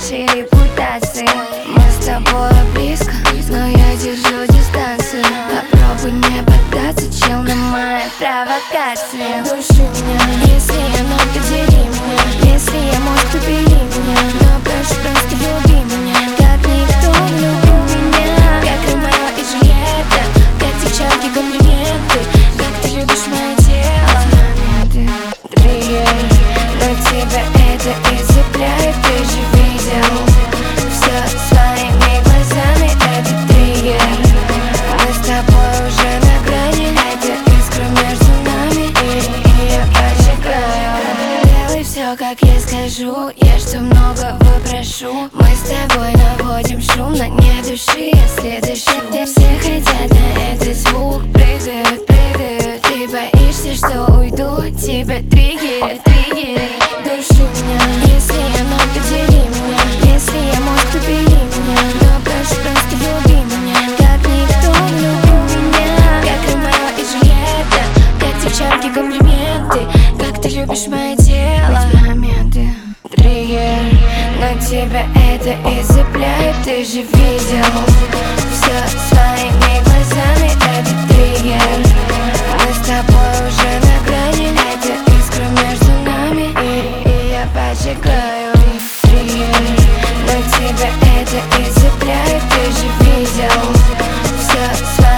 нашей репутации. Мы с тобой близко, но я держу дистанцию. Попробуй не поддаться, чел, на мои провокации. Души меня, если я мог, подели меня. Если я мог, то бери меня. Но прошу, просто люби меня, как никто любил меня. Как Ромео и Джульетта, как девчонки комплименты. Как ты любишь мое тело. Моменты, триггер, но тебя это и цепляет. Ты же видел все своими глазами, это триггер. Мы с тобой уже на грани, это искра между нами, и я поджигаю. Делай все, как я скажу, я что много выпрошу. Мы с тобой наводим шум, но не души, если дышу. Все хотят на этот звук, прыгают, прыгают. Ты боишься, что уйду, тебя триггерит, триггерит. Души меня, если я мог, подели меня. Если я мог, то бери меня. Но прошу, просто люби меня, как никто любил меня. Как Ромео и Джульетта, как девчонки комплименты. Как ты любишь мое тело. Моменты, триггер, но тебя это и цепляет. Ты же видел все своими глазами, это триггер. Мы с тобой уже на грани, это искра между нами, и я поджигаю. Триггер, но тебя это и цепляет. Ты же видел все своими